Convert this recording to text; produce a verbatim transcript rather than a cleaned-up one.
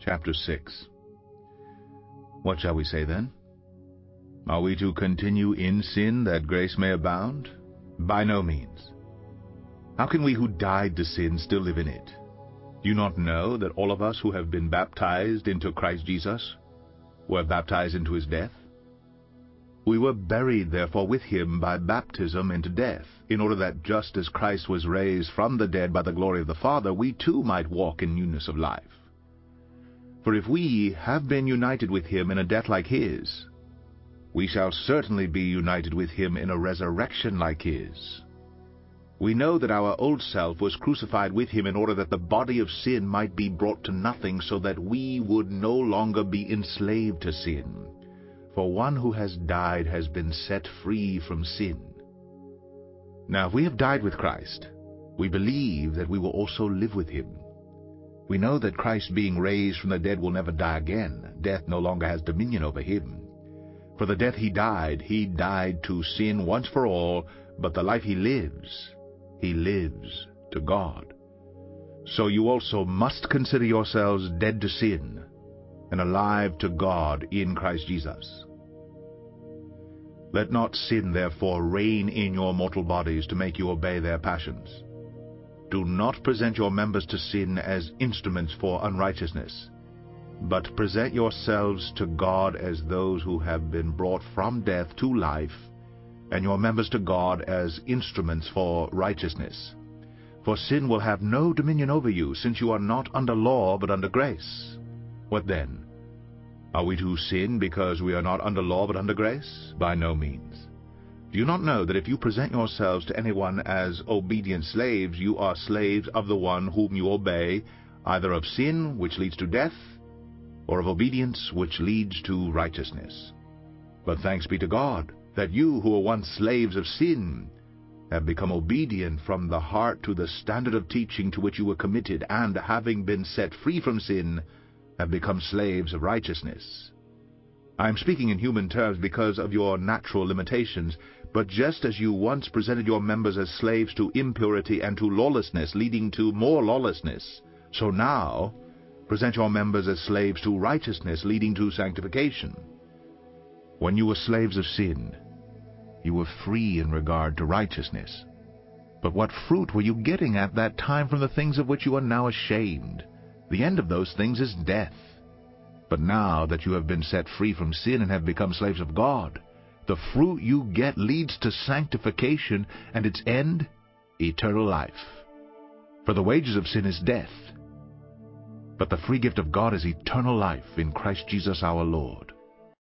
Chapter six. What shall we say then? Are we to continue in sin that grace may abound? By no means. How can we who died to sin still live in it? Do you not know that all of us who have been baptized into Christ Jesus were baptized into his death? We were buried therefore with him by baptism into death, in order that just as Christ was raised from the dead by the glory of the Father, we too might walk in newness of life. For if we have been united with him in a death like his, we shall certainly be united with him in a resurrection like his. We know that our old self was crucified with him in order that the body of sin might be brought to nothing, so that we would no longer be enslaved to sin. For one who has died has been set free from sin. Now if we have died with Christ, we believe that we will also live with him. We know that Christ, being raised from the dead, will never die again. Death no longer has dominion over him. For the death he died, he died to sin once for all, but the life he lives, he lives to God. So you also must consider yourselves dead to sin, and alive to God in Christ Jesus. Let not sin therefore reign in your mortal bodies to make you obey their passions. Do not present your members to sin as instruments for unrighteousness, but present yourselves to God as those who have been brought from death to life, and your members to God as instruments for righteousness. For sin will have no dominion over you, since you are not under law but under grace. What then? Are we to sin because we are not under law but under grace? By no means. Do you not know that if you present yourselves to anyone as obedient slaves, you are slaves of the one whom you obey, either of sin, which leads to death, or of obedience, which leads to righteousness? But thanks be to God, that you who were once slaves of sin have become obedient from the heart to the standard of teaching to which you were committed, and, having been set free from sin, have become slaves of righteousness. I am speaking in human terms because of your natural limitations, but just as you once presented your members as slaves to impurity and to lawlessness, leading to more lawlessness, so now present your members as slaves to righteousness, leading to sanctification. When you were slaves of sin, you were free in regard to righteousness. But what fruit were you getting at that time from the things of which you are now ashamed? The end of those things is death. But now that you have been set free from sin and have become slaves of God, the fruit you get leads to sanctification, and its end, eternal life. For the wages of sin is death, but the free gift of God is eternal life in Christ Jesus our Lord.